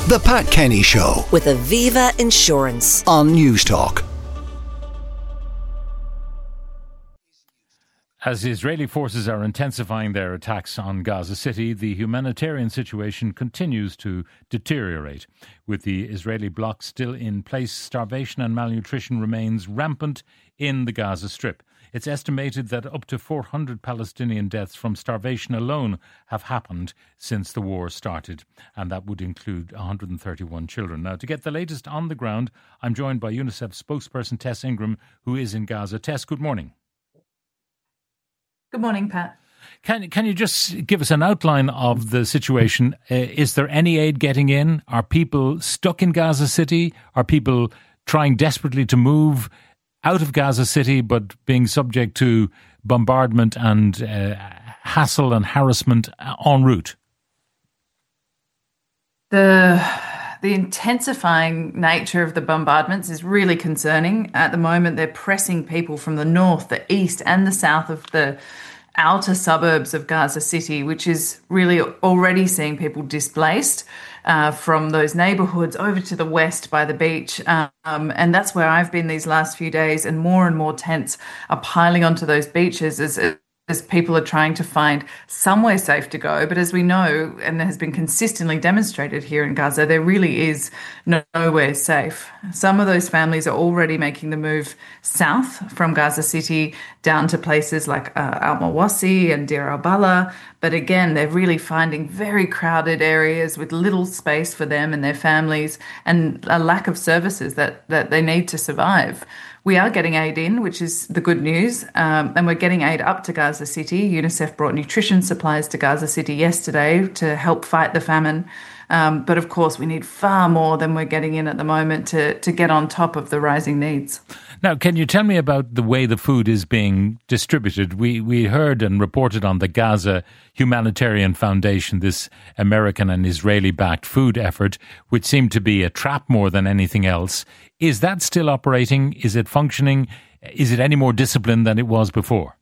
The Pat Kenny Show with Aviva Insurance on Newstalk. As Israeli forces are intensifying their attacks on Gaza City, the humanitarian situation continues to deteriorate. With the Israeli bloc still in place, starvation and malnutrition remains rampant in the Gaza Strip. It's estimated that up to 400 Palestinian deaths from starvation alone have happened since the war started, and that would include 131 children. Now, to get the latest on the ground, I'm joined by UNICEF spokesperson Tess Ingram, who is in Gaza. Tess, good morning. Good morning, Pat. Can you just give us an outline of the situation? Is there any aid getting in? Are people stuck in Gaza City? Are people trying desperately to move out of Gaza City but being subject to bombardment and hassle and harassment en route? The intensifying nature of the bombardments is really concerning. At the moment, they're pressing people from the north, the east and the south of the outer suburbs of Gaza City, which is really already seeing people displaced from those neighbourhoods over to the west by the beach. And that's where I've been these last few days, and more tents are piling onto those beaches as people are trying to find somewhere safe to go. But as we know, and has been consistently demonstrated here in Gaza, there really is nowhere safe. Some of those families are already making the move south from Gaza City down to places like Al-Mawasi and Deir al-Balah. But again, they're really finding very crowded areas with little space for them and their families, and a lack of services that they need to survive. We are getting aid in, which is the good news, and we're getting aid up to Gaza City. UNICEF brought nutrition supplies to Gaza City yesterday to help fight the famine. But of course, we need far more than we're getting in at the moment to get on top of the rising needs. Now, can you tell me about the way the food is being distributed? We heard and reported on the Gaza Humanitarian Foundation, this American and Israeli-backed food effort, which seemed to be a trap more than anything else. Is that still operating? Is it functioning? Is it any more disciplined than it was before?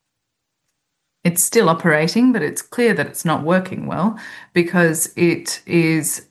It's still operating, but it's clear that it's not working well because it is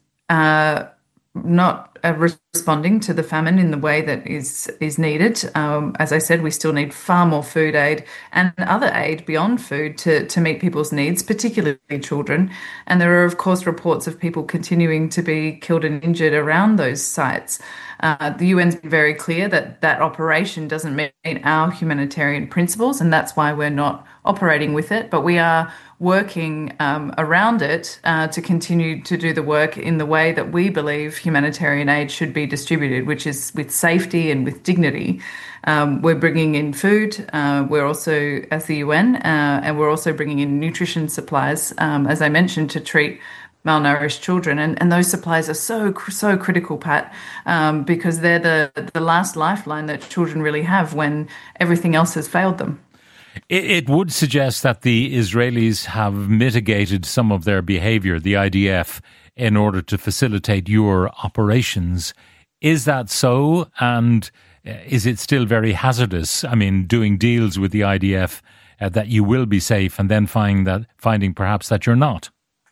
not responding to the famine in the way that is needed. As I said, we still need far more food aid and other aid beyond food to meet people's needs, particularly children. And there are, of course, reports of people continuing to be killed and injured around those sites. The UN's been very clear that operation doesn't meet our humanitarian principles, and that's why we're not operating with it. But we are working around it to continue to do the work in the way that we believe humanitarian aid should be distributed, which is with safety and with dignity. We're bringing in food. We're also, as the UN, and we're also bringing in nutrition supplies, as I mentioned, to treat malnourished children. And those supplies are so critical, Pat, because they're the last lifeline that children really have when everything else has failed them. It would suggest that the Israelis have mitigated some of their behaviour, the IDF, in order to facilitate your operations. Is that so? And is it still very hazardous? I mean, doing deals with the IDF that you will be safe and then finding perhaps that you're not?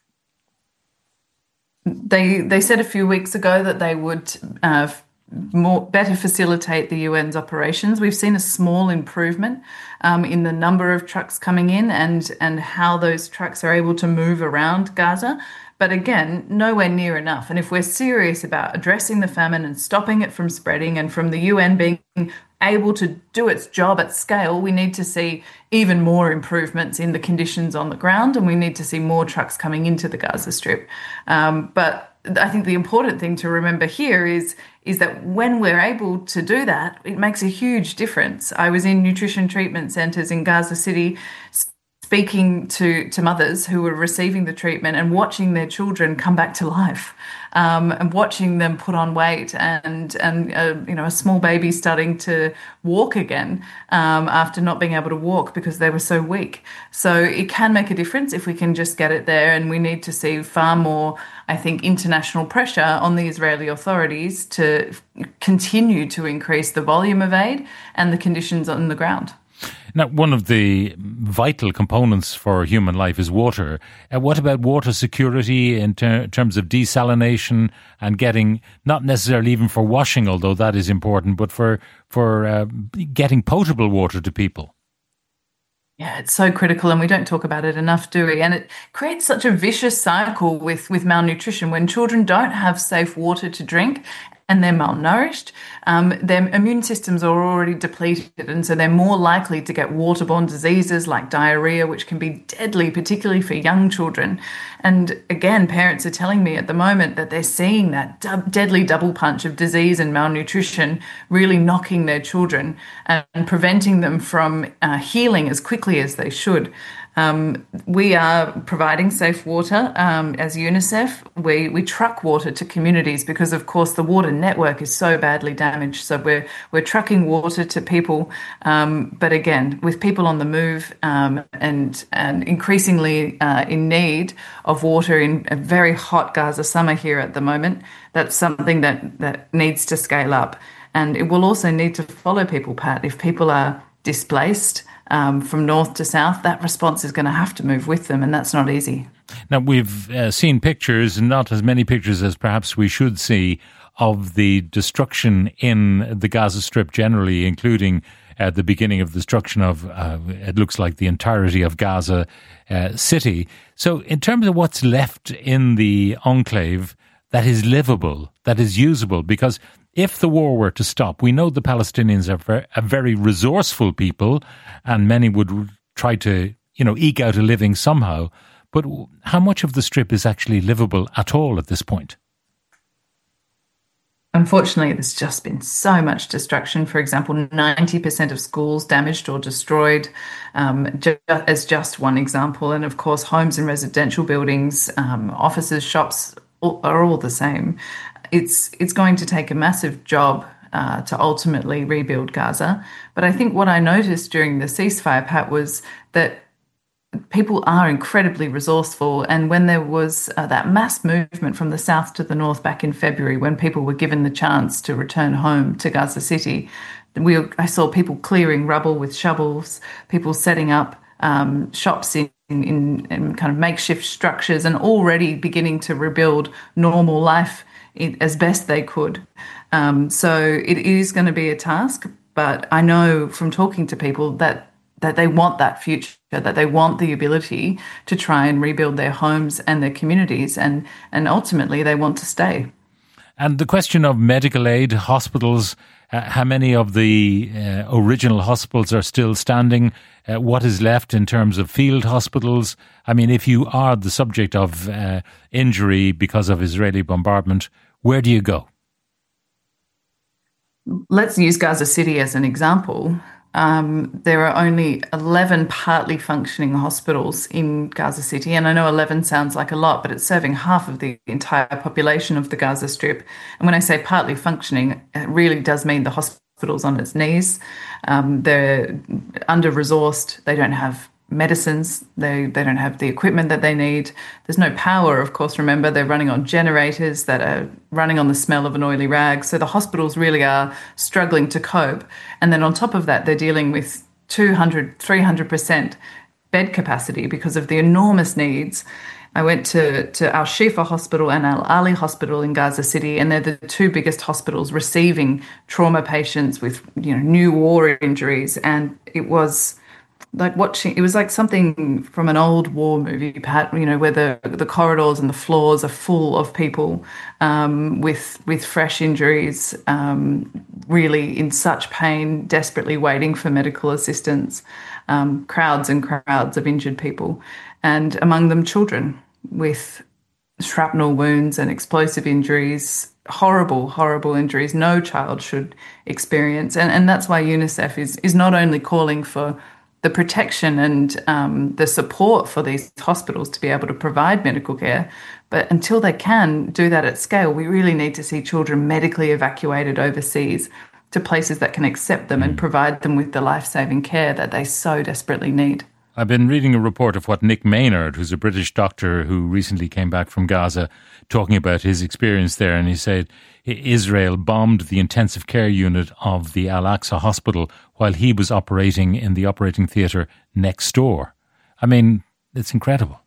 They said a few weeks ago that they would better facilitate the UN's operations. We've seen a small improvement in the number of trucks coming in and how those trucks are able to move around Gaza. But again, nowhere near enough. And if we're serious about addressing the famine and stopping it from spreading, and from the UN being able to do its job at scale, we need to see even more improvements in the conditions on the ground, and we need to see more trucks coming into the Gaza Strip. But I think the important thing to remember here is that when we're able to do that, it makes a huge difference. I was in nutrition treatment centres in Gaza City speaking to mothers who were receiving the treatment and watching their children come back to life, and watching them put on weight and a small baby starting to walk again after not being able to walk because they were so weak. So it can make a difference if we can just get it there, and we need to see far more, I think, international pressure on the Israeli authorities to continue to increase the volume of aid and the conditions on the ground. Now, one of the vital components for human life is water. What about water security in terms of desalination and getting, not necessarily even for washing, although that is important, but for getting potable water to people? Yeah, it's so critical, and we don't talk about it enough, do we? And it creates such a vicious cycle with malnutrition when children don't have safe water to drink and they're malnourished. Their immune systems are already depleted, and so they're more likely to get waterborne diseases like diarrhea, which can be deadly, particularly for young children. And again, parents are telling me at the moment that they're seeing that deadly double punch of disease and malnutrition really knocking their children and preventing them from healing as quickly as they should. We are providing safe water as UNICEF. We truck water to communities because, of course, the water network is so badly damaged. So we're trucking water to people, but again, with people on the move and increasingly in need of water in a very hot Gaza summer here at the moment, that's something that needs to scale up, and it will also need to follow people, Pat. If people are displaced from north to south, that response is going to have to move with them, and that's not easy. Now, we've seen pictures, not as many pictures as perhaps we should see, of the destruction in the Gaza Strip generally, including the beginning of destruction of, it looks like, the entirety of Gaza City. So in terms of what's left in the enclave that is livable, that is usable, because if the war were to stop, we know the Palestinians are a very resourceful people, and many would try to, eke out a living somehow. But how much of the Strip is actually livable at all at this point? Unfortunately, there's just been so much destruction. For example, 90% of schools damaged or destroyed, as just one example. And of course, homes and residential buildings, offices, shops are all the same. It's going to take a massive job to ultimately rebuild Gaza. But I think what I noticed during the ceasefire, Pat, was that people are incredibly resourceful. And when there was that mass movement from the south to the north back in February, when people were given the chance to return home to Gaza City, I saw people clearing rubble with shovels, people setting up shops in kind of makeshift structures and already beginning to rebuild normal life as best they could. So it is going to be a task, but I know from talking to people that they want that future, that they want the ability to try and rebuild their homes and their communities, and ultimately they want to stay. And the question of medical aid, hospitals, how many of the original hospitals are still standing? What is left in terms of field hospitals? I mean, if you are the subject of injury because of Israeli bombardment, where do you go? Let's use Gaza City as an example. There are only 11 partly functioning hospitals in Gaza City. And I know 11 sounds like a lot, but it's serving half of the entire population of the Gaza Strip. And when I say partly functioning, it really does mean the hospital's on its knees. They're under-resourced. They don't have medicines. They don't have the equipment that they need. There's no power, of course. Remember, they're running on generators that are running on the smell of an oily rag. So the hospitals really are struggling to cope. And then on top of that, they're dealing with 200, 300% bed capacity because of the enormous needs. I went to Al Shifa Hospital and Al Ali Hospital in Gaza City, and they're the two biggest hospitals receiving trauma patients with new war injuries. And it was like something from an old war movie, Pat, where the corridors and the floors are full of people with fresh injuries, really in such pain, desperately waiting for medical assistance, crowds and crowds of injured people, and among them children with shrapnel wounds and explosive injuries, horrible, horrible injuries no child should experience. And that's why UNICEF is not only calling for the protection and the support for these hospitals to be able to provide medical care. But until they can do that at scale, we really need to see children medically evacuated overseas to places that can accept them and provide them with the life-saving care that they so desperately need. I've been reading a report of what Nick Maynard, who's a British doctor who recently came back from Gaza, talking about his experience there. And he said Israel bombed the intensive care unit of the Al-Aqsa hospital while he was operating in the operating theatre next door. I mean, it's incredible.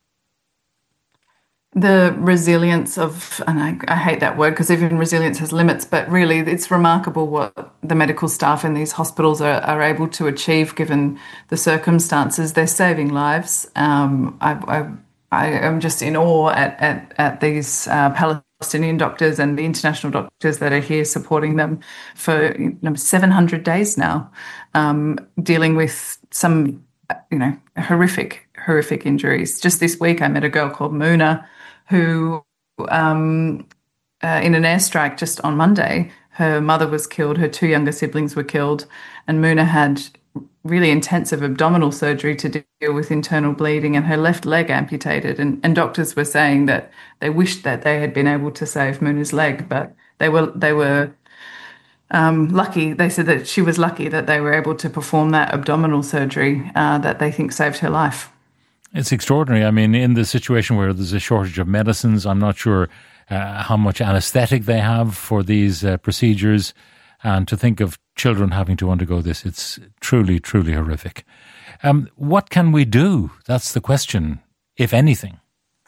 The resilience of, and I hate that word because even resilience has limits, but really it's remarkable what the medical staff in these hospitals are able to achieve given the circumstances. They're saving lives. I am just in awe at these Palestinian doctors and the international doctors that are here supporting them for 700 days now, dealing with some horrific injuries. Just this week I met a girl called Muna who, in an airstrike just on Monday, her mother was killed, her 2 younger siblings were killed, and Muna had really intensive abdominal surgery to deal with internal bleeding and her left leg amputated. And doctors were saying that they wished that they had been able to save Muna's leg, but they were lucky. They said that she was lucky that they were able to perform that abdominal surgery that they think saved her life. It's extraordinary. I mean, in the situation where there's a shortage of medicines, I'm not sure how much anaesthetic they have for these procedures. And to think of children having to undergo this, it's truly, truly horrific. What can we do? That's the question, if anything.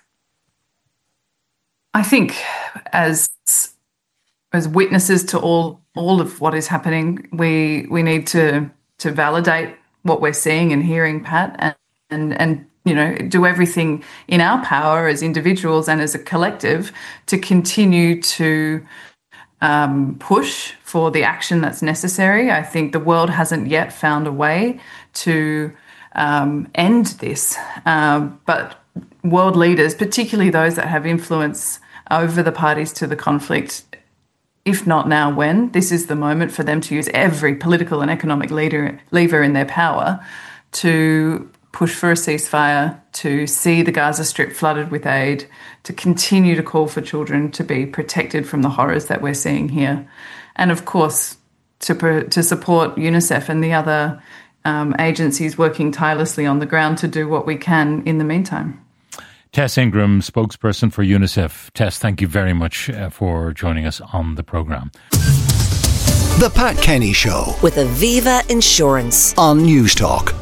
I think as witnesses to all of what is happening, we need to validate what we're seeing and hearing, Pat, and do everything in our power as individuals and as a collective to continue to push for the action that's necessary. I think the world hasn't yet found a way to end this, but world leaders, particularly those that have influence over the parties to the conflict, if not now, when? This is the moment for them to use every political and economic lever in their power to push for a ceasefire, to see the Gaza Strip flooded with aid, to continue to call for children to be protected from the horrors that we're seeing here. And of course, to support UNICEF and the other agencies working tirelessly on the ground to do what we can in the meantime. Tess Ingram, spokesperson for UNICEF. Tess, thank you very much for joining us on the programme. The Pat Kenny Show with Aviva Insurance on News Talk.